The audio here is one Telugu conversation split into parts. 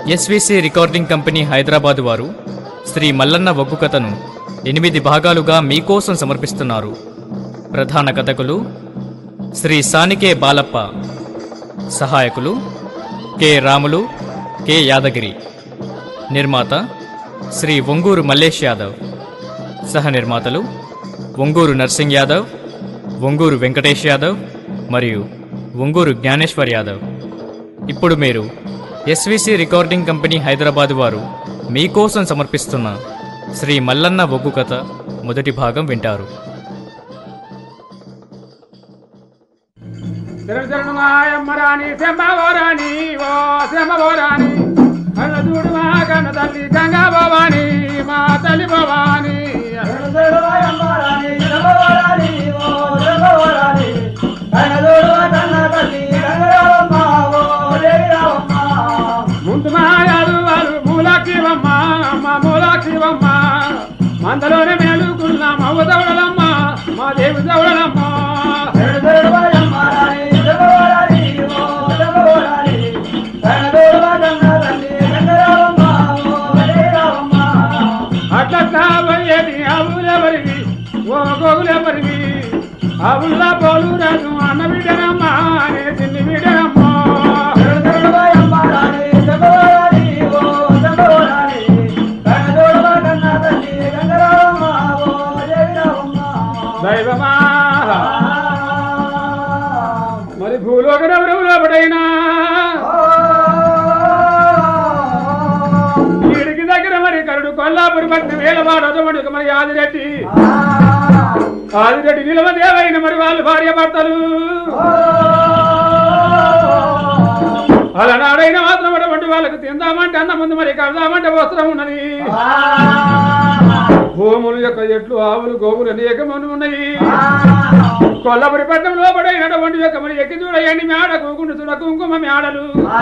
ఎస్విసి రికార్డింగ్ కంపెనీ హైదరాబాద్ వారు శ్రీ మల్లన్న ఒగ్గు కథను 8 భాగాలుగా మీకోసం సమర్పిస్తున్నారు. ప్రధాన కథకులు శ్రీ సానికే బాలప్ప, సహాయకులు కె రాములు, కె యాదగిరి, నిర్మాత శ్రీ ఒంగూరు మల్లేష్ యాదవ్, సహ నిర్మాతలు ఒంగూరు నర్సింగ్ యాదవ్, ఒంగూరు వెంకటేష్ యాదవ్ మరియు ఒంగూరు జ్ఞానేశ్వర్ యాదవ్. ఇప్పుడు మీరు ఎస్విసి రికార్డింగ్ కంపెనీ హైదరాబాద్ వారు మీకోసం సమర్పిస్తున్న శ్రీ మల్లన్న ఒగ్గు కథ మొదటి భాగం వింటారు. మా తల్లి భవాని ముందు మాయాలు వారు మూలాక్షివమ్మ, మా మూలాక్షివమ్మ, మందలోనే మేలుకున్నాం అవ్వ దౌడలమ్మ, మా దేవి దౌడలమ్మ. అట్లా పోయేది అవులెవరివి, ఓ గోగులెవరివి, అవుల్లా పోలు రాజు అన్న బిడ్డనమ్మ, అనే చిన్ని బిడ్డనమ్మ. దైవమా మరి భూలోకరెవరెవరైనా వీడికి దగ్గర మరి కరుడు కొల్లాపురి పట్టిన వేలవాడు అదొడుకు మరి ఆదిరెడ్డి నిలవదేవైన మరి వాళ్ళు భార్య భర్తలు అలనాడైనా మాత్రం అటువంటి వాళ్ళకు తిందామంటే అన్న ముందు మరి కడదామంటే వస్త్రం ఉన్నది. భూములు యొక్క ఎట్లు ఆవులు గోవులు అనేక మంది ఉన్నాయి. కొల్లపురి పట్టణం లోపడైనటువంటి యొక్క మరి ఎక్కి చూడయండి మేడ కూకుండు చూడ కుంకుమ మేడలు,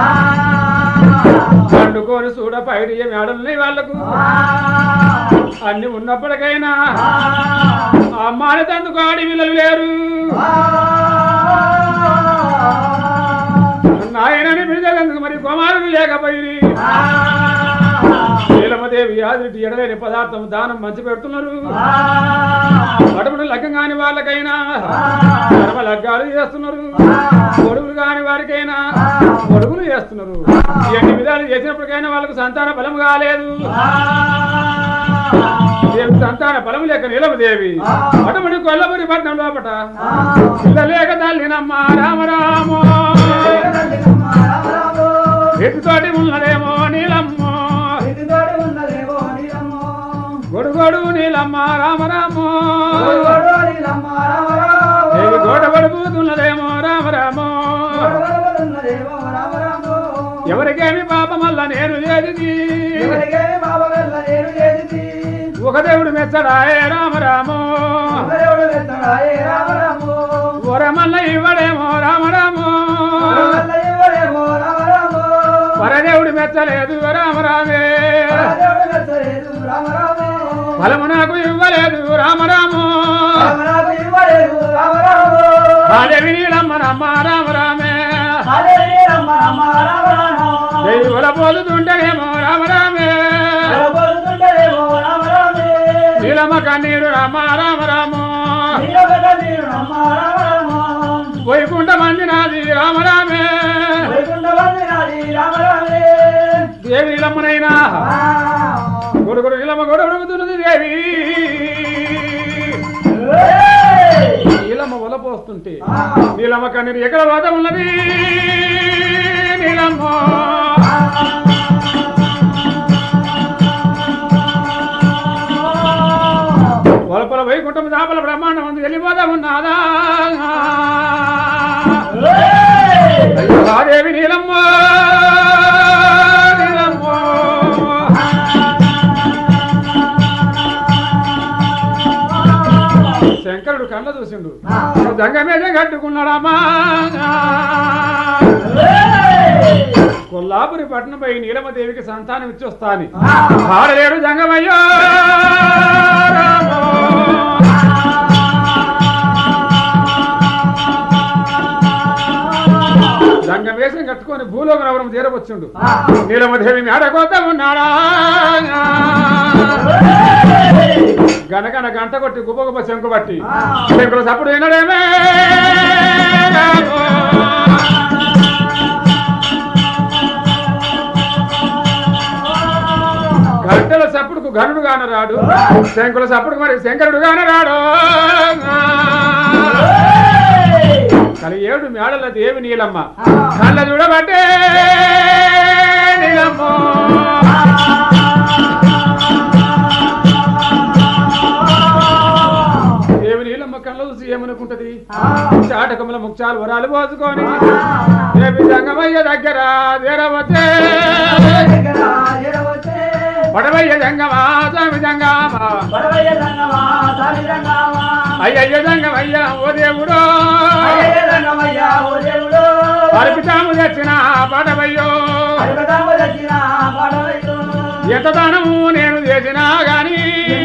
పండుకొని చూడ పైడి మేడలున్నాయి వాళ్లకు. అన్ని ఉన్నప్పటికైనా అమ్మాని తందుకు ఆడి పిల్లలు లేరు. నాయనని పిలిచేందుకు మరి కుమారులు లేకపోయి నీలమదేవి ఆదిరెడ్డి ఎడలేని పదార్థం దానం మంచి పెడుతున్నారు. అటువంటి లగ్గం కాని వాళ్ళకైనా కర్మ లగ్గాలు చేస్తున్నారు, కొడుకులు కాని వారికైనా కొడుకులు చేస్తున్నారు. ఎన్ని విధాలు చేసినప్పటికైనా వాళ్ళకు సంతాన బలం కాలేదు. సంతాన బలం లేక నీలమదేవి అటువంటి కొల్లపురి పట్నం లోపట పిల్లలేక తల్లినమ్మ రామరామో, ఎటుతోటి ఉన్నదేమో నీలమ్మ, గొడుగొడు నీలమ్మ రామరామో, గోడ పడిపోతున్నదేమో రామరామో. ఎవరికేమి పాపమల్ల నేను చేది, ఒక దేవుడు మెచ్చడాయే రామరామో, వరమల్ల ఇవ్వడేమో రామరామో, పరదేవుడు మెచ్చలేదు రామరామే, ఫలము నాకు ఇవ్వలేదు రామరామో, దేవి నీలమ్మనమ్మ రామరామే, దేవుల పోతుంటేనేమో రామరామే, నీలమ్మ కన్నీరు రామ రామరామో, వైకుంఠ మంది నాది రామరామే, దేవి నీలమ్మనైనా గొడుగుడు నీలమ్మ గొడుగుతున్నది దేవి. నీలమ్మ వలపోస్తుంటే నీలమ్మ కన్నీరు ఎక్కడ వాద ఉన్నది నీలమ్మ. వలపల వైకుంఠం దాపల బ్రహ్మాండం ఉంది వెళ్ళిపోదా ఉన్నాదా దేవి నీలమ్మ నీలమ్మ. శంకరుడు కళ్ళ చూసిండు, దంగ మీద కట్టుకున్నాడమ్మా. కొల్లాపురి పట్టణంపై నీలమదేవికి సంతానం ఇచ్చొస్తాని ఆడలేడు జంగమయ్యో. వేషం కట్టుకొని భూలోక నగరం చేరవచ్చుండు నీలమదేవి మేడ కోత ఉన్నాడా గనగన గంట కొట్టి గుబ గుబ శంకు బట్టి శంకుల సప్పుడు వినడేమే గంటల సప్పుడుకు గనుడు గానరాడు శంకుల సప్పుడుకు మరి శంకరుడు గానరాడు కలి 7 మేడల దేవి నీలమ్మ కళ్ళ చూడబట్టే నీలమ్మ దేవి నీలమ్మ కళ్ళ చూసి ఏమనుకుంటది చాటకముల ముఖ్యాలు వరాలు పోసుకొని దేవి జంగమయ్య దగ్గర దేరవచ్చే పడవయ్య జంగమా స్వామి జంగమా అయ్యయ్య జంగమయ్య ఓ దేవుడో అర్పితాము తెచ్చిన పడవయ్యో ఎంత దానము నేను చేసినా గాని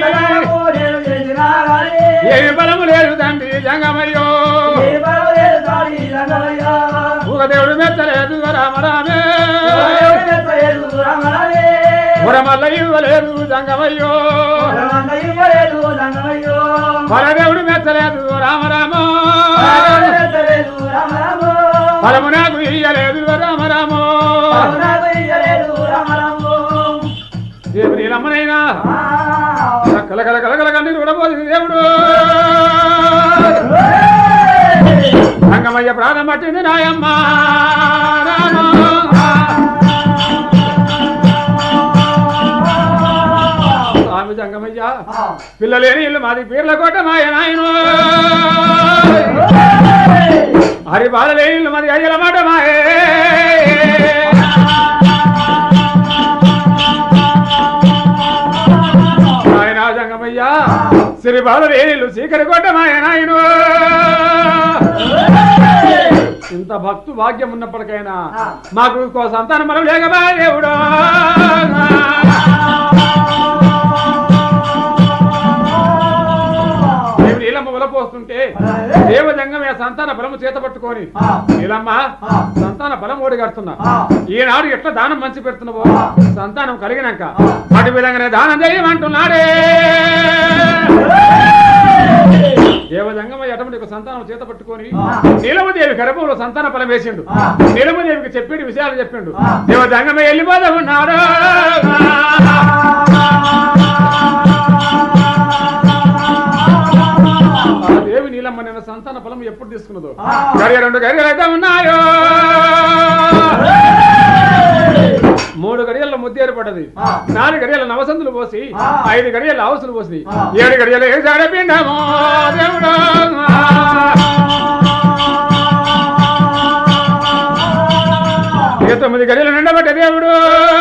ఏమి బలము లేదు తండ్రి జంగమయ్యో ఒక దేవుడు మెచ్చలేదు రామరామే వరమల్ల ఇవ్వలేదు జంగమయ్యో వరదేవుడు మెచ్చలేదు రామరామో ఫలము నాకు ఇయ్యలేదు రామరామో దేవుడు నీలమ్మనైనా కలకల కలకల కన్నీరు విడబోదు దేవుడు జంగమయ్య ప్రాణం పట్టింది నాయమ్మ స్వామి జంగమయ్య పిల్లలేని ఇల్లు మాది పీర్ల కోట మాయ నాయన హరి బాలలేని ఇల్లు మాది అయ్యల మాట మాయే నాయన జంగమయ్య సిరి బాలలేని ఇల్లు సీకరి కోట మాయ నాయన ఇంత భక్తు భాగ్యం ఉన్నప్పటికైనా మాకు సంతానం మనం లేకబా దేవుడు నీలమ్మ వలపోస్తుంటే దేవజంగమే సంతాన బలము చేత పట్టుకొని నీలమ్మ సంతాన బలం ఓడిగడుతున్నా ఈనాడు ఎట్లా దానం మంచి పెడుతున్నావో సంతానం కలిగినాక అటు విధంగానే దానం చేయమంటున్నాడే దేవజంగమ ఎటువంటి సంతానం చేత పట్టుకొని నీలమదేవి గర్భంలో సంతాన ఫలం వేసిండు నీలమదేవికి చెప్పేటి విషయాలు చెప్పిండు దేవజంగమే వెళ్ళిపోదా ఉన్నాడు దేవి నీలమ్మ నిన్న సంతాన ఫలం ఎప్పుడు తీసుకున్నదో గడియ 2 గడియలు అయితే ఉన్నాయో 3 గడియల్లో ముద్ద ఏర్పడ్డది 4 గడియల నవసందులు పోసి 5 గడియల ఆవసులు పోసి 7 గడియలు వేసాడ పిండమో దేవుడు 9 గడియలు నిండబట్టే దేవుడు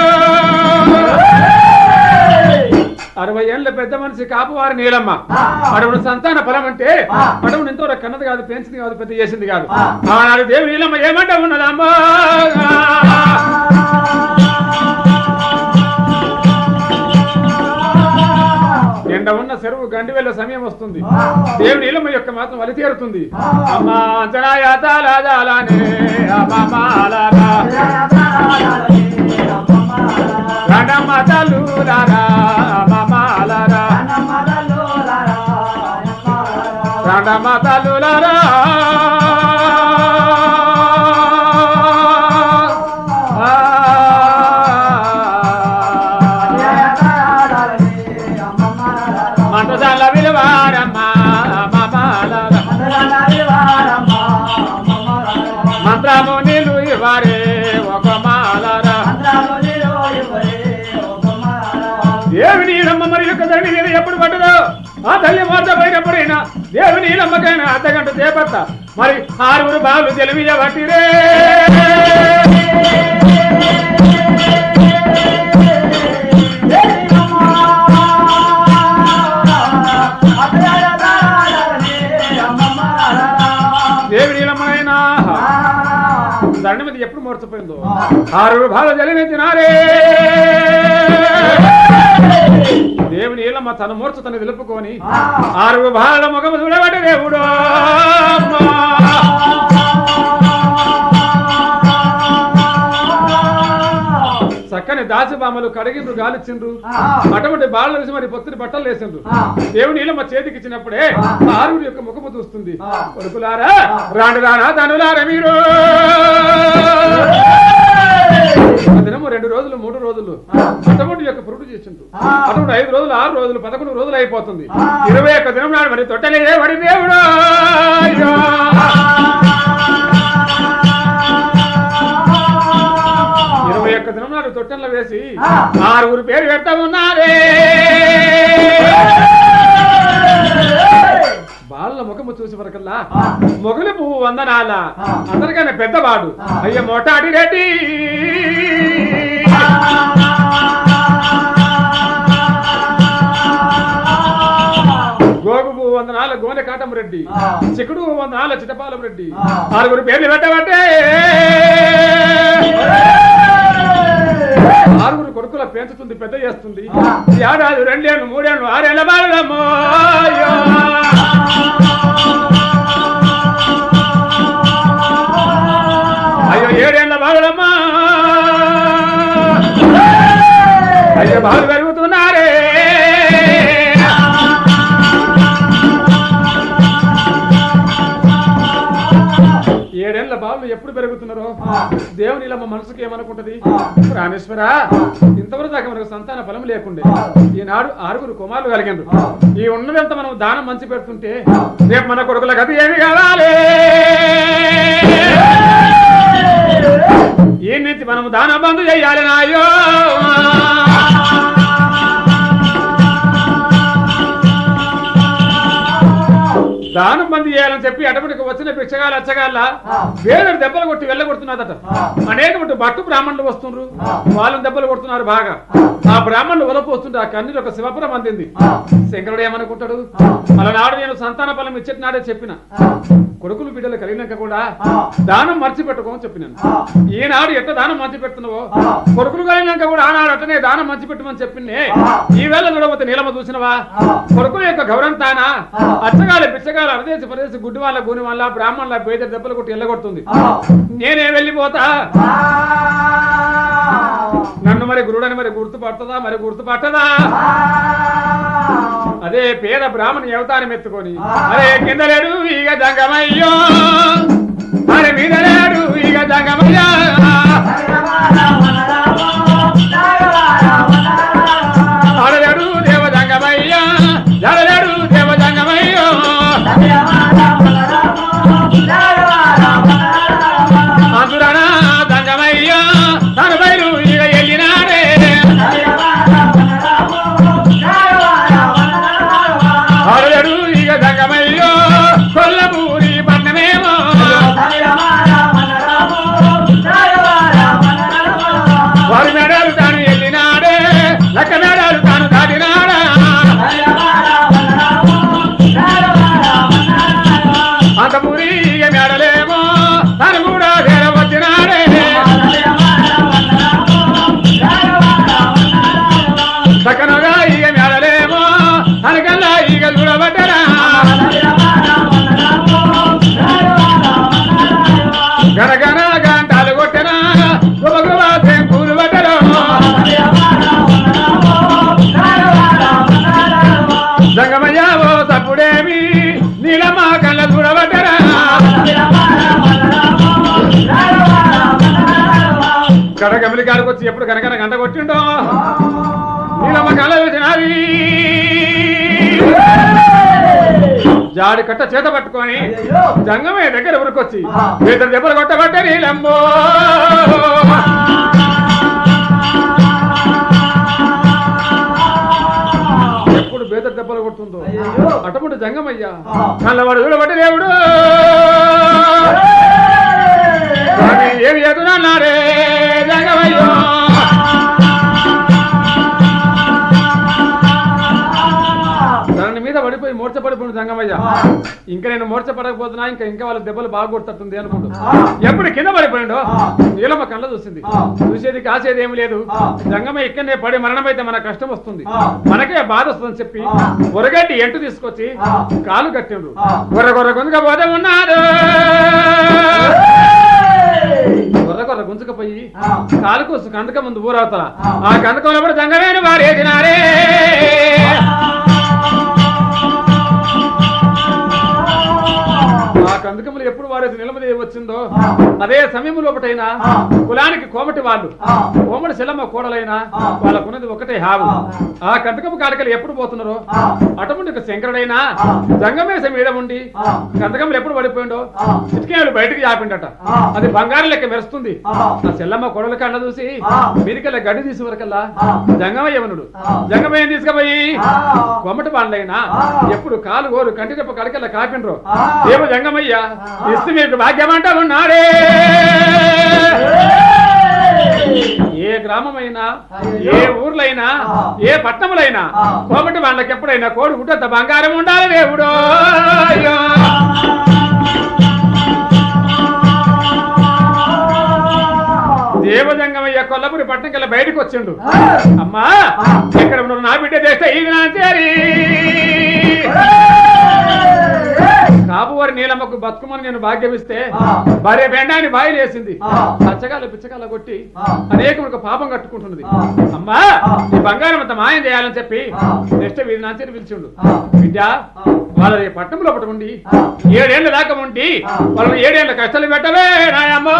60 ఏళ్ళ పెద్ద మనిషి కాపువారి నీలమ్మ అడవుడు సంతాన ఫలం అంటే అడవుడు ఎంతో కన్నది కాదు పెంచింది కాదు పెద్ద చేసింది కాదు ఆనాడు దేవి నీలమ్మ ఏమంటా ఉన్నదమ్మా ఎండ ఉన్న చెరువు గండి వెళ్ళే సమయం వస్తుంది దేవి నీలమ్మ యొక్క మాత్రం వలి తీరుతుంది అమ్మా అంచనాయాతాలానే రండమ్మతలులారా మామాలారా రండమ్మతలులారా మంటసాల విలువారమ్మా మామాలారా మంత్రము నీళ్ళు ఇవ్వరే ఒక మాలారా దేవి నీలమ్మ మరి యొక్క తండ్రి మీద ఎప్పుడు పట్టదో ఆ తల్లి మాట పోయినప్పుడైనా దేవి నీలమ్మకైనా అర్ధగంట చేపట్ట మరి 6 బాలు తెలివియ పట్టిరే దేవి నీలమ్మనైనా దండ మీద ఎప్పుడు మోర్చిపోయిందో 6 బాలు తెలివి తినారే దేవి నీలమ్మ తన మూర్చ తను తెలుపుకొని 6 బాల ముఖము చూడబట్టి దేవుడు దాసిబామలు కడిగిండ్రు గాలిచ్చిండ్రు అటువంటి బాల చూసి మరి పొత్తిని బట్టలు వేసిండ్రు దేవుని నీలమ్మ చేతికి ఇచ్చినప్పుడే ఆరుగురి యొక్క ముఖము చూస్తుంది కొడుకులారా రాండి రానా ధనులారా మీరు దినము 2 రోజులు 3 రోజులు అటువంటి యొక్క పురుడు చేసిండ్రు అటువంటి 5 రోజులు 6 రోజులు 11 రోజులు అయిపోతుంది 21 దినం నాడు మరి తొట్టలేదే వడి దేవుడు 21 దినం నాడు తొట్టెల్లో వేసి 6 పేరు పెడతా ఉన్నారే బాల ముఖము చూసి వరకల్లా మొగలు పువ్వు వందనాల అందరికన్నా పెద్దవాడు అయ్య మోటాడి రెడ్డి గోగు పువ్వు వందనాల గోనె కాటం రెడ్డి చిక్కుడు పువ్వు వందనాల చిటపాలం రెడ్డి 6 పేర్లు పెట్టబట్టే 6 కొడుకుల పెంచుతుంది పెద్ద చేస్తుంది ఏడాది 2 ఏళ్ళు 3 ఏళ్ళు 6 ఏళ్ళ బాలమ్మో అయ్యో 7 ఏళ్ళ బాలమ్మా అయ్యో బాలు పెరుగుతున్నారే ఏడేళ్ల బాలు ఎప్పుడు పెరుగుతున్నారో దేవుని ఇలా మా మనసుకి ఏమనుకుంటది రామేశ్వర ఇంతవరకు దాకా మనకు సంతాన ఫలం లేకుండే ఈనాడు 6 కుమారులు కలిగిండ్రు ఈ ఉన్నదంతా మనం దానం మంచి పెడుతుంటే రేపు మన కొడుకుల గతి ఏమి కావాలి ఈ నుంచి మనం దాన బంధు చెయ్యాలి నాయో దానం బంద్ చేయాలని చెప్పి అటపటికి వచ్చిన భిక్షగాలు అచ్చగాళ్ళ వేరే దెబ్బలు కొట్టి వెళ్ళగొడుతున్నదట అనేకమంటే భట్టు బ్రాహ్మణులు వస్తుండ్రు వాళ్ళని దెబ్బలు కొడుతున్నారు బాగా ఆ బ్రాహ్మణులు వలపోస్తుంటే ఆ కన్నీరు ఒక శివపురం అందింది శంకరుడు ఏమనుకుంటాడు అలనాడు నేను సంతాన ఫలం ఇచ్చేటి నాడే చెప్పిన కొడుకులు బిడ్డలు కలిగినాక కూడా దానం మర్చిపెట్టుకోమని చెప్పినాను ఈనాడు ఎట్లా దానం మంచి పెడుతున్నావో కొడుకులు కలిగినాక కూడా ఆనాడు అట్టనే దానం మంచి పెట్టమని చెప్పిందే ఈ వేళ చూడబోతే నీలమ్మ చూసినవా కొడుకుల యొక్క గౌరంతానా అచ్చగాలి బిచ్చగాలి అరదేసి పరదేసి గుడ్డి వాళ్ళ గూని వాళ్ళ బ్రాహ్మణుల పేద దెబ్బలు కొట్టి వెళ్ళగొడుతుంది నేనే వెళ్ళిపోతా నన్ను మరి గురుడని మరి గుర్తుపడుతుందా మరి గుర్తుపట్టదా అదే పేద బ్రాహ్మణి అవతారం ఎత్తుకొని అరే కింద లేడు ఇక జంగమయ్యో అరే మీద లేడు ఇక జంగమయ్యా అడలేడు దేవ జంగమయ్యా జడలేడు దేవ జంగమయ్యో అందురనా జంగమయ్యా తన బయలు ఇక వెళ్ళినారే అడలేడు ఇక జంగమయ్యో కొల్లపూరి పట్టణమేమో వారి మేడాలు తాను వెళ్ళినాడే లక్క మేడాలు తాను దాటినాడా అంతపూరి ఇక మేడలేమో తను కూడా వేర వచ్చినాడే సకనగా ఇక మేడలేమో తనకల్లా ఇక చూడబట్టరా గనగన గంటలు కొట్టనా గుబగుబా పూలు పట్టరు జంగమయ్యావో తప్పుడేమి నీలమ్మ కళ్ళ చూడబట్టరా గడగమిలి కాడికి వచ్చి ఎప్పుడు కనకన గంట కొట్టిండో నీలమ్మ కళ్ళ చూసినవి జాడి కట్ట చేత పట్టుకొని జంగమయ్య దగ్గర ఉరికొచ్చి ఇద్దరు దెబ్బలు కొట్టబట్టే నీలమ్మో ఎప్పుడు బేదరు దెబ్బలు కొడుతుందో అటువంటి జంగమయ్య కళ్ళవాడు చూడబట్టి దేవుడు ఏమి ఎదురన్నారే జంగమయ్యో దాని మీద పడిపోయి మూర్చపడిపోయిన జంగమయ్య ఇంకా నేను మూర్చపడకపోతున్నా ఇంకా వాళ్ళ దెబ్బలు బాగా కొడుతుంది అనుకుంటూ ఎప్పుడు కింద పడిపోయిండో నీలమ్మ కళ్ళ చూసింది చూసేది కాసేది ఏమి లేదు జంగమయ్య ఇక్కడనే పడి మరణమైతే మన కష్టం వస్తుంది మనకే బాధ వస్తుందని చెప్పి ఉరగడ్డి ఎంటు తీసుకొచ్చి కాలు కట్టిండ్రు గొర్రె గొర్రె గుంజుక పోతే ఉన్నారు గొర్రె గొర్రె గుంజుక గుంజుకపోయి కాలుకోసు కందక ముందు ఊరవుతా ఆ కందకంలో కూడా జంగమేని వారేసినారే ఆ కందకములు ఎప్పుడు వారేసి నిలబడి వచ్చిందో అదే సమయం లోపటైనా కులానికి కోమటి వాళ్ళు కోమటి శిలమ్మ కోడలైనా వాళ్ళకున్నది ఒకటే హావు ఆ కందకము కాడకలు ఎప్పుడు పోతున్నారో అటువంటి శంకరుడైనా జంగమేశం మీద ఉండి కందకములు ఎప్పుడు పడిపోయిండో చిటికేలు బయటికి చాపిండట అది బంగారం లెక్క మెరుస్తుంది ఆ చెల్లమ్మ కొడల కండ చూసి మీరికల్లా గడ్డి తీసి వరకల్లా జంగమయ్యవనుడు జంగమయ్యని తీసుకుపోయి కొమ్మటి పండ్లైనా ఎప్పుడు కాలు గోరు కంటి రెప్ప కడకల్లా కాపిండ్రు ఏమో జంగమయ్య ఇస్తే మీకు భాగ్యమంటా ఉన్నాడే ఏ గ్రామమైనా ఏ ఊర్లైనా ఏ పట్టణములైనా కోమటి వాళ్ళకి ఎప్పుడైనా కోడి గుడ్డంత బంగారం ఉండాలి దేవుడు దేవజంగమయ్య కొల్లపురి పట్టణం కల్లా బయటకు వచ్చిండు అమ్మా ఎక్కడ ఉన్న నా బిడ్డ చేస్తే ఇది నా చేరి కాబువారి నీలమ్మకు బతుకమని నేను భాగ్యమిస్తే భార్య బెండాన్ని బాయిలేసింది పచ్చగాల పిచ్చగాల కొట్టి అనేక పాపం కట్టుకుంటున్నది అమ్మా ఈ బంగారం అంత మాయం చేయాలని చెప్పి నెక్స్ట్ వీధి నాచేరి పిలిచిండు బిడ్డ వాళ్ళ పట్టణంలో ఒకటి ఉండి 7 ఏళ్ల దాకా ఉండి వాళ్ళని 7 ఏళ్ల కష్టాలు పెట్టవే నాయమ్మ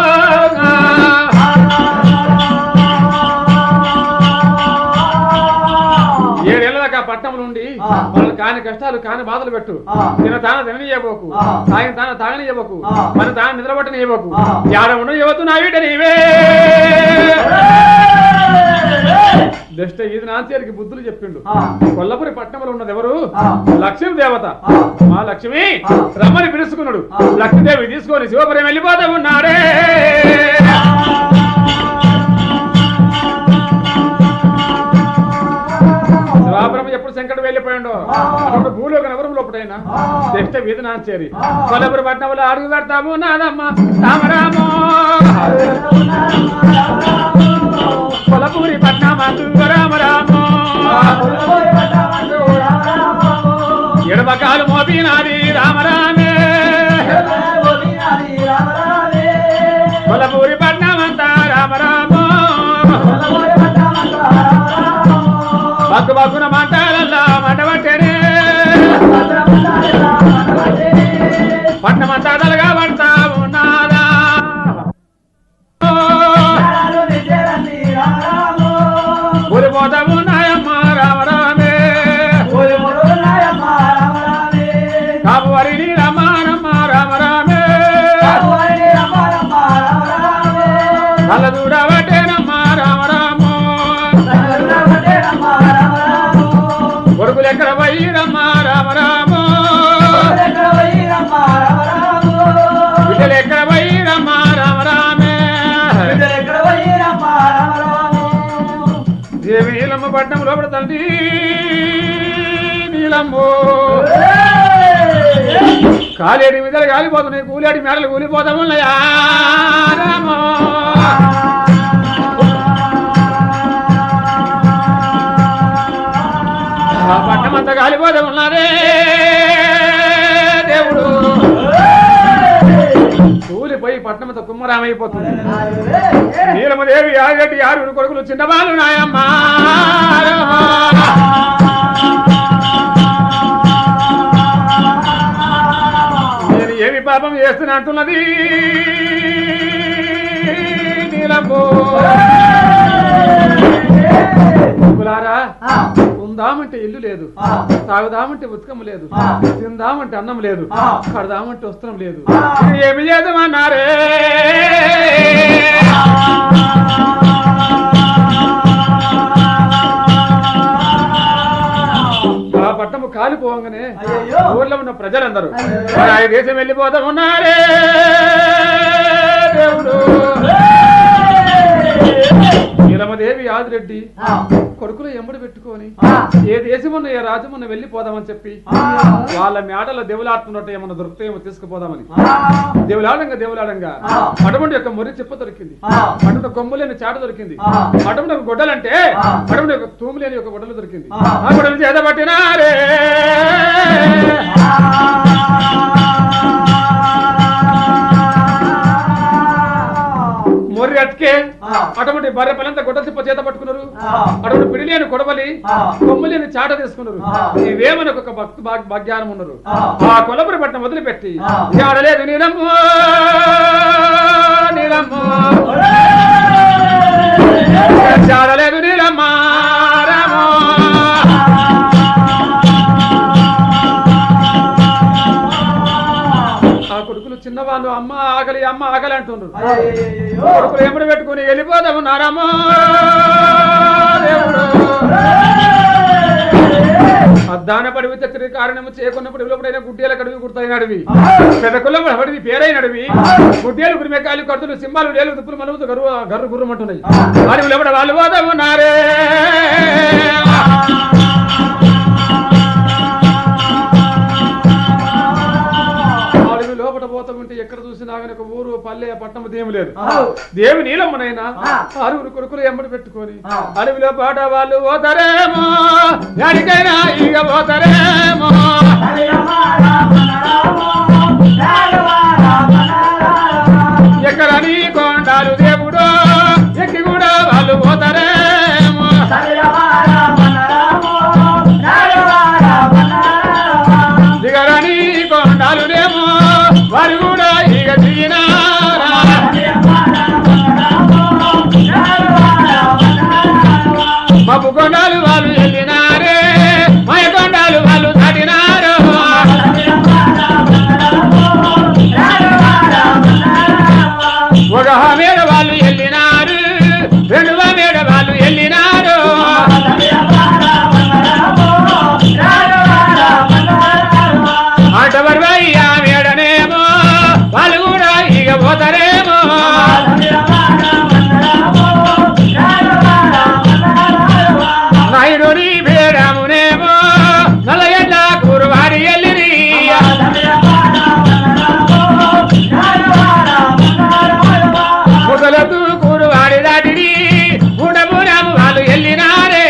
7 ఏళ్ల దాకా పట్టణంలో ఉండి వాళ్ళు కాని కష్టాలు కాని బాధలు పెట్టు తిననీయబోకు తాగనియబోకు మన తాను నిద్రపట్టనియబోకు యాడ ఉండ యువతు నా వీట నీవే దృష్ట ఇది నాచేరికి బుద్ధులు చెప్పిండు కొల్లపురి పట్టణంలో ఉన్నది ఎవరు లక్ష్మీ దేవత మా లక్ష్మి రమ్మని పిలుచుకున్నాడు లక్ష్మీదేవి తీసుకొని శివపురం వెళ్ళిపోతా ఉన్నాడే శివాపురం ఎప్పుడు శంకరుడు వెళ్ళిపోయాడో అప్పుడు భూలోక నగరం లోపటైనా దృష్ట వీధి నాచేరి కొల్లపురి పట్టణంలో అడుగు పెడతాము నాదమ్మ రామరామో కొల్లపురి పట్నమందు రామరామో ఎడమకాలు మోపినాది రామరామే కొల్లపురి పట్నమంతా రామరామో బగ్గు బగ్గున మంటాలల్లా మంటబట్టేనే పట్నమంతా తలగా పడతా ఉన్నాదా ఊరిపోతా ఉన్నాయమ్మ రామరామే కాబువారిని రమానమ్మ రామరామే కళ్ళ చూడబట్టేనమ్మ రామరామో కొడుకులు ఎక్కడ పోయిరమ్మ రామరామో బిడ్డలు ఎక్కడ పోయిరమ్మ రామరామే దేవి నీలమ్మ పట్నం లోపల తండ్రి నీలమ్మో కాలేడి మీద కాలిపోతున్నాయి కూలేడి మేడలు కూలిపోతామున్నాయా రామో పట్టమంతా కాలిపోతా ఉన్నారే దేవుడు కూలిపోయి పట్టణంతో కుమ్మరామైపోతుంది నీలమదేవి ఆగట్టి 6 కొడుకులు చిన్నవాళ్ళు నాయమ్మ నేను ఏమి పాపం చేస్తున్నా అంటున్నది నీలమ్మో ఉందామంటే ఇల్లు లేదు తాగుదామంటే ఉత్కం లేదు తిందామంటే అన్నం లేదు కడదామంటే వస్త్రం లేదు ఏమి చేద్దామన్నారే ఆ పట్టము కాలిపోగానే ఊర్లో ఉన్న ప్రజలందరూ దేశం వెళ్ళిపోతా ఉన్నారే దేవుడు నీలమదేవి ఆదిరెడ్డి కొడుకులు ఎంబడి పెట్టుకొని ఏ దేశమున్న ఏ రాజ్యమున్న వెళ్ళిపోదామని చెప్పి వాళ్ళ మేడలో దేవులాడుతున్నట్టు ఏమన్నా దొరుకుతాయేమో తీసుకుపోదామని దేవులాడంగా అటువంటి యొక్క మొర్రి చెప్ప దొరికింది అటువంటి కొమ్ములేని చాట దొరికింది అటువంటి ఒక గొడ్డలంటే అటువంటి ఒక తూములేని ఒక గొడ్డలు దొరికింది ఆ గొడ్డలు చేతబట్టినారే మొర్రి అట్కే అటువంటి బర్రె పిల్లంతా గొడ్డ తిప్ప చేత పట్టుకున్నారు అటువంటి పిడిలేని కొడవలి కొమ్ములేని చాట తీసుకున్నారు ఇవేమని ఒక భక్తు భాగ్యానం ఉన్నారు ఆ కొలపురి పట్నం వదిలిపెట్టి ఆడలేదు నీలమ్మ నీలమ్మ ఆడలేదు నీలమ్మ రామో కొడుకులు చిన్నవాళ్ళు అమ్మ ఆకలి అంటున్నారు కొడుకులు ఎమ్మడి పెట్టుకుని వెళ్ళిపోదాము నారమ్మా దేవుడు అద్దాన పడివితే తిరిగి కారణము చేయకున్నప్పుడు ఇవ్వడైనా గుడ్డేల కడివి గుర్తాయినడివి పెదకుల్లో పడివి పేరైనడివి గుడ్డేలు గురిమెకాయలు కడుతులు సింహాలు లేలు దుప్పులు మలుగుతూ గర్రు గుర్రమంటున్నాయి అడవులు ఎవడ వాళ్ళు పోదాము నారే లోపల పోతామంటే ఎక్కడ చూసినా కానీ ఒక ఊరు పల్లె పట్టణం దేమి లేదు దేవి నీలమ్మనైనా ఆరుగురు కొడుకులు ఎమ్మడి పెట్టుకొని అడవిలో పాట వాళ్ళు పోతారేమో ఎక్కడికైనా ఇక పోతారేమో ఎక్కడని కొండాలు దేవుడు ఎక్కి కూడా వాళ్ళు పోతారేమో దిగరని కొండాలునేమో వారు కూడా ఇక దిగినారా మబ్బు కొండాలు వాళ్ళు వెళ్ళినారే మయ కొండాలు వాళ్ళు దాటినారు ఒక మేడ వాళ్ళు వెళ్ళినారు రెండవ మేడ వాళ్ళు వెళ్ళినారు ఆటవర్వయ్యా మేడనేమో వాళ్ళు కూడా ఇక పోతారేమో నాయుడుని బేడమునేమో నలగడ్డ కూరవారి ఎల్లిరి ముసలతూ కూరవారి దాటిని గుడమునము వాళ్ళు వెళ్ళినారే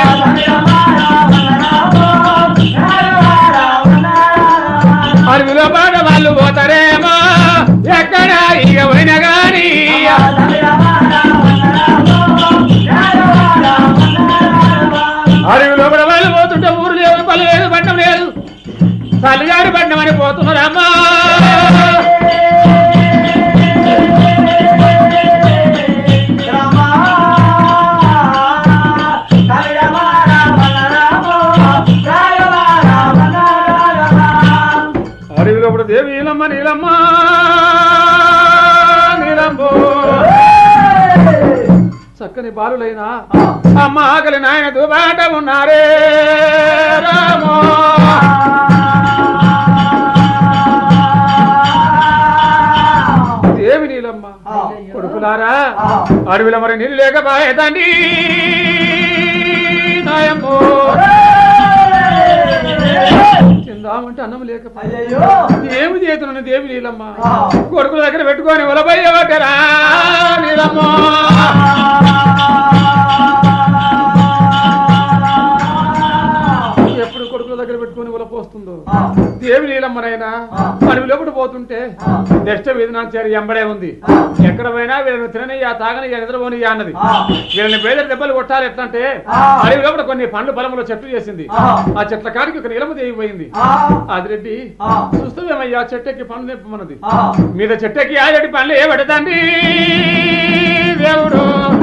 అడవిలో పాట వాళ్ళు పోతారేమో ఎక్కడ ఇక పోయినా గాని అడవిలో కూడా వాళ్ళు పోతుంటే ఊరు లేదు పల్లె లేదు పట్టణం లేదు తల్లిగారి పట్టణం అని పోతున్నారమ్మా అడవిలో కూడా దేవి నీలమ్మ నీలమ్మ నీలమ్మో చక్కని బాలులైనా అమ్మ ఆకలి నాయన దుబాట ఉన్నారే రామో దేవి నీలమ్మ కొడుకులారా అడవిలో మరి నీళ్ళు లేకపోయే తండ్రి నాయమ్మో తిందామంటే అన్నం లేకపోయా ఏమి చేతున్నా దేవి నీలమ్మ కొడుకుల దగ్గర పెట్టుకొని ఉలబయ్యవటరా నీలమ్మ ఎప్పుడు కొడుకుల దగ్గర పెట్టుకొని ఉలపోస్తుందో దేవి నీలమ్మనైనా అడవి లోపల పోతుంటే నెక్స్ట్ వీధినాచారి ఎంబడే ఉంది ఎక్కడ పోయినా వీళ్ళని తిననియా తాగనియా నిద్రపోనియా అన్నది వీళ్ళని బేదరి దెబ్బలు కొట్టాలి ఎట్లంటే అడవి లోపల కొన్ని పండ్లు పొలంలో చెట్లు చేసింది ఆ చెట్ల కాడికి ఒక నీలమ్మ దేవి పోయింది ఆదిరెడ్డి చూస్తామేమయ్యా చెట్టెక్కి పండ్లు నింపమన్నది మీద చెట్టెక్కి ఆదిరెడ్డి పండ్లు ఏ పడదండి దేవుడు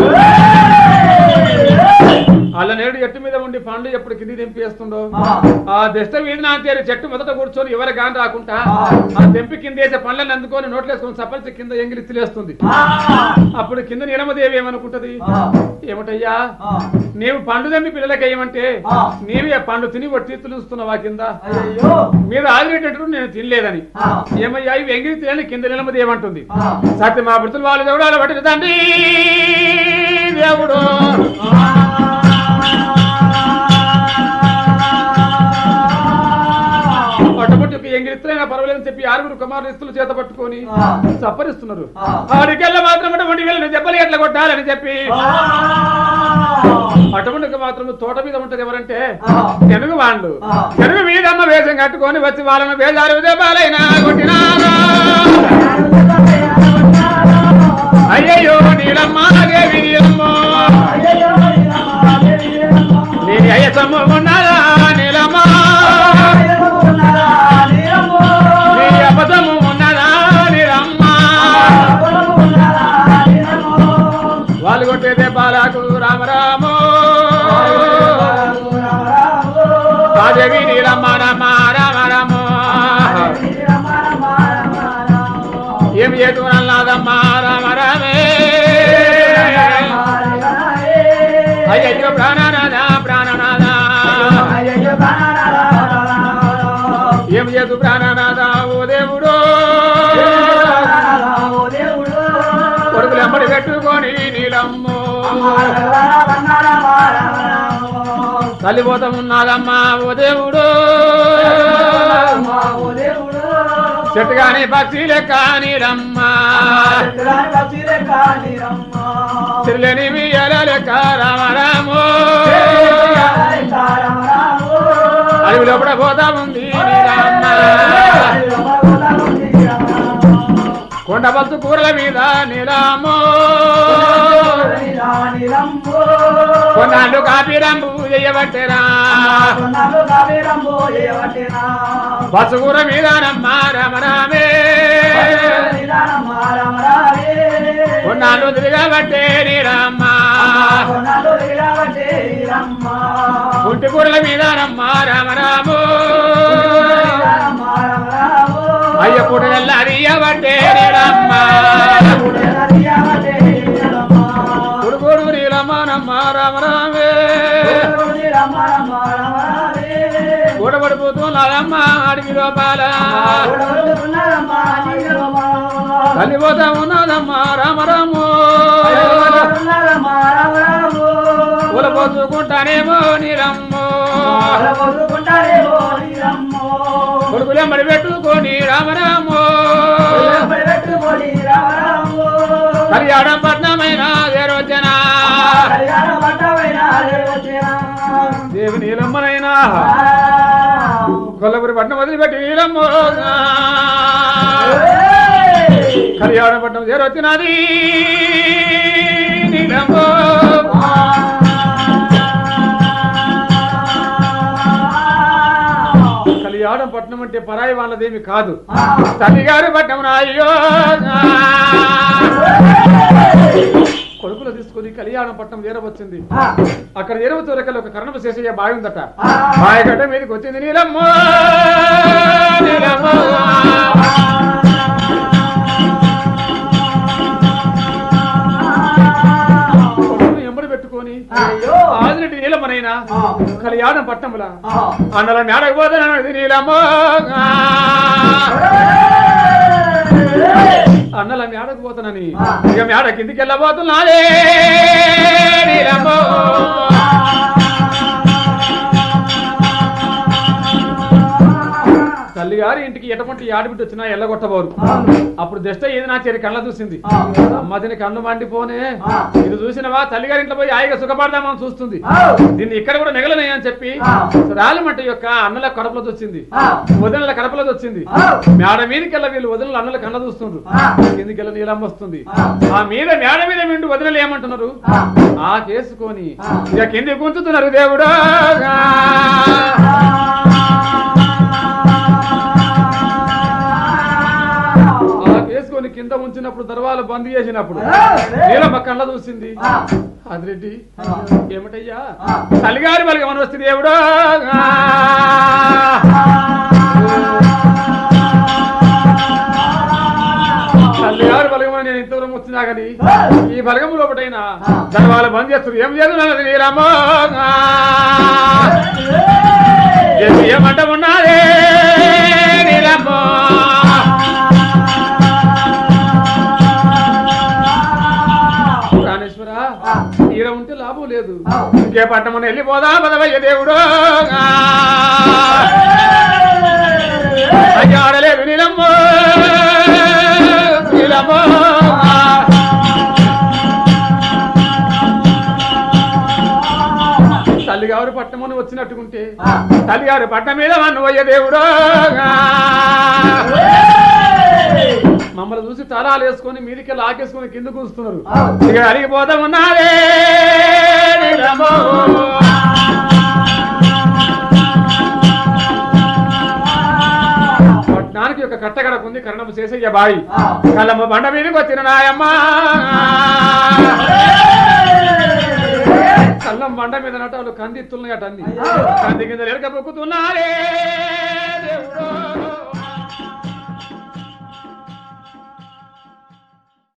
అల్ల నేడు ఎట్టు మీద ఉండి పండ్లు ఎప్పుడు కింది తెంపేస్తుండో ఆ దెస్త వీధినాచారి చెట్టు మొదట కూర్చొని ఎవరి గాని రాకుండా ఆ తెంపి కింద వేసే పండ్లను అందుకొని నోట్లేసుకొని సపల్చి కింద ఎంగిలిత్తులేస్తుంది అప్పుడు కింద నీలమ్మదేవి ఏమనుకుంటది ఏమిటయ్యా నీవు పండు తెంపి పిల్లలకి ఏమంటే నీవే పండు తిని ఒట్టిత్తులుస్తున్నావా కింద మీద ఆగిరేటట్టు నేను తినలేదని ఏమయ్యా ఇవి ఎంగిలిత్తులని కింద నీలమ్మదేవి ఏమంటుంది సత్య మా భృతులు వాళ్ళు దేవుడు అలా పట్టిన తండ్రి దేవుడు అటువంటి ఎంగిరిస్తులైనా పర్వాలేదని చెప్పి ఆరుగురు కుమారులు ఇస్తులు చేత పట్టుకొని సప్పరిస్తున్నారు ఆడికెళ్ళ మాత్రం అటువంటి వెళ్ళి దెబ్బలు ఎట్లా కొట్టాలని చెప్పి అటువంటి మాత్రం తోట మీద ఉంటది ఎవరంటే తెలుగు వాళ్ళు తెలుగు మీదమ్మ వేషం కట్టుకొని వచ్చి వాళ్ళని వేదారు దెబ్బలైనా కొట్టినారా అయ్యయ్యో నీలమ్మ దేవి రామో మాదేవి నీలమ్మ రమ రామ రామో ఏం చేతున్నదమ్మ రామ రామే అయ్యో ప్రాణనాథ ప్రాణనాథ ఏం చేతు ప్రాణనాథ ఓ దేవుడు కొడుకులు ఎంబడి పెట్టుకొని నీలమ్ము కలిపోతమున్నదమ్మా ఓ దేవుడు చెట్టు కాని పక్షి లెక్క నీలమ్మ చెల్లని మీయల లెక్క రామరాము అడవి లోపల పోతా ఉంది నీలమ్మ కొండ బస్సు కూరల మీద నీలమ్మో కొన్నాళ్ళు కాపీ రంబు చేయబట్టేరా బస్సు కూర మీద నమ్మ రమరామే కొన్నాళ్ళు తిరగబట్టే నీరమ్మ గుంటి కూరల మీద నమ్మ రామరాము అయ్య పుట్టగల్ల అరియబట్టే నీరమ్మ కొడుకోడు నీలమ్మ నమ్మ రామరామే కూడబడిపోతున్నారమ్మ అడిగి లోపాల కలిపోతా ఉన్నదమ్మ రామరాము కూలపోసుకుంటానేమో నీరమ్ము కొడుకులెంబడి పెట్టుకొని రామరాము కళ్యాణం పట్నమైన దేరోచన దేవి నీలమ్మనైనా కొల్లపురి పట్నం వదిలిపెట్టి నీలమ్మ కళ్యాణ పట్నం దేరొచ్చినది నీలమ్మ కళ్యాణం పట్నం అంటే పరాయి వాళ్ళదేమి కాదు తల్లిగారు పట్నం అయ్యో కొడుకులు తీసుకుని కళ్యాణం పట్నం చేరవచ్చింది అక్కడ చేరవచ్చురకల్ ఒక కర్ణపు శేషయ్య బావి ఉందట బావిగడ్డ మీదకి వచ్చింది నీలమ్మ నీలమ్మ ఎంబడి పెట్టుకొని ఆదిరెడ్డి నీలమ్మనైనా కళ్యాణం పట్నముల అన్నల మేడకపోతే నీలమ్మ అన్నల మేడకు పోతానని ఇక మేడ కిందికి వెళ్ళబోతున్నాడే నీలమ్మ తల్లిగారి ఇంటికి ఎటువంటి ఆడబిడ్డ వచ్చినా ఎల్లగొట్టబోరు అప్పుడు దష్ట ఏది నా చేరి కళ్ళ చూసింది అమ్మదిని కన్ను మండిపోనే ఇది చూసినవా తల్లిగారి ఇంట్లో పోయి హాయిగా సుఖపడదామని చూస్తుంది దీన్ని ఇక్కడ కూడా మిగలనే అని చెప్పి రాలిమంట యొక్క అన్నల కడపలో వచ్చింది వదినల కడపలో వచ్చింది మేడ మీదకెళ్ళ వీళ్ళు వదినలు అన్నల కళ్ళ చూస్తుండ్రు కిందికెళ్ళ నీలమ్మ వస్తుంది ఆ మీద మేడ మీద విండు వదినలు ఏమంటున్నారు ఆ చేసుకొని ఇక కింది గుంచుతున్నారు దేవుడు వేసుకొని కింద ఉంచినప్పుడు దర్వాలు బంద్ చేసినప్పుడు నీలమ్మ కళ్ళ చూసింది అదిరెడ్డి ఏమిటయ్యా తల్లిగారి వాళ్ళకి ఏమని వస్తుంది దేవుడు తల్లిగారి బలగమని నేను ఇంతవరం వచ్చినా గాని ఈ బలగము లోపటైనా దర్వాలు బంద్ చేస్తారు ఏం చేస్తున్నది నీలమ్మ ఏమంట ఉన్నారే నీలమ్మ ఈడ ఉంటే లాభం లేదు ఇంకే పట్టమని వెళ్ళిపోదా పదవయ్య దేవుడు ఆడలేదు నీలమ్మ నీలమ్మ తల్లిగారు పట్టమని వచ్చినట్టుకుంటే తల్లిగారు పట్టం మీద నువ్వయ్య దేవుడు మమ్మల్ని చూసి తలాలు వేసుకొని మీదికి లాకేసుకొని కింద కూస్తున్నారు ఇక అరిగిపోతా ఉన్నారే పట్టణానికి ఒక కట్టగడకుంది కర్ణపు శేషయ్య బాయి కళ్ళమ్మ బండ మీదకి వచ్చిన నాయమ్మ కళ్ళం బండ మీద నటాలు కందిత్తున్నాయట అంది కంది కింద ఎరక పొక్కుతున్నారే దేవుడు